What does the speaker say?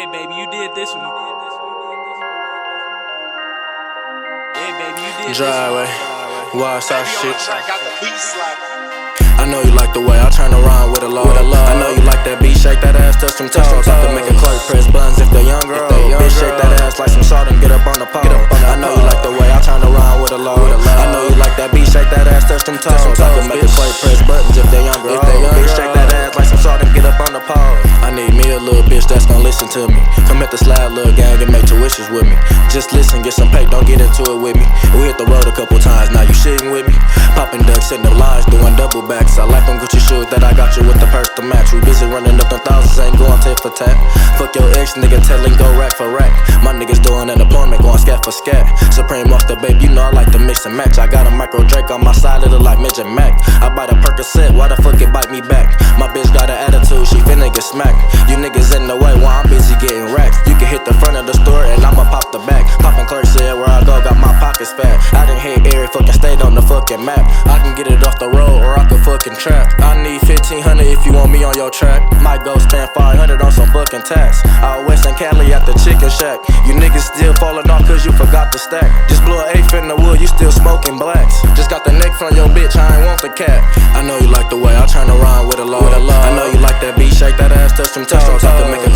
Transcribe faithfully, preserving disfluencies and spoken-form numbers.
Yeah, baby, you did this one. Yeah, baby, you did Driveway, wild side shit. I know you like the way I turn around with a load. I know you like that beat, shake that ass, touch them toes. I can make a clerk press buttons if they young girl. Bitch, shake that ass like some salt and get up on the pole. I know you like the way I turn around with a load. I know you like that beat, shake that ass, touch them toes. I can make a clerk press buttons if they young girl. Bitch, shake that ass like some salt and get up on the pole. I need me a little bitch that's gon' listen to me. Come hit the slide, little gang, and make two wishes with me. Just listen, get some pay, don't get into it with me. We hit the road a couple times, now you shitting with me. Popping ducks in the lines, doing double backs. I like them Gucci shoes that I got you with the purse to match. We busy running up them thousands, ain't going tit for tat. Fuck your ex, nigga, telling go rack for rack. My niggas doing unemployment, going scat for scat. Supreme off the babe, you know I like to mix and match. I got a micro Drake on my side, it look like Midget Mac. I bought a Percocet, why the fuck it bite me back? My bitch got an attitude, she finna get smacked. You niggas in the way while I'm busy getting racks. You can hit the front of the store and I'ma pop the back. Poppin' clerk said where I go, got my pockets fat. I done hit every fucking state on the fucking map. I can get it off the road or I can fucking trap. I need fifteen hundred if you want me on your track. Might go spend five hundred on some fucking tax. Out west in Cali at the chicken shack. You niggas still falling off cause you forgot to stack. Just blew an eighth in the wood, you still smoking blacks. Just got the neck from your bitch, I ain't want the cat. I know you like the way I turn around with a load. I know you like that beat, shake that ass, touch them toes. I can make a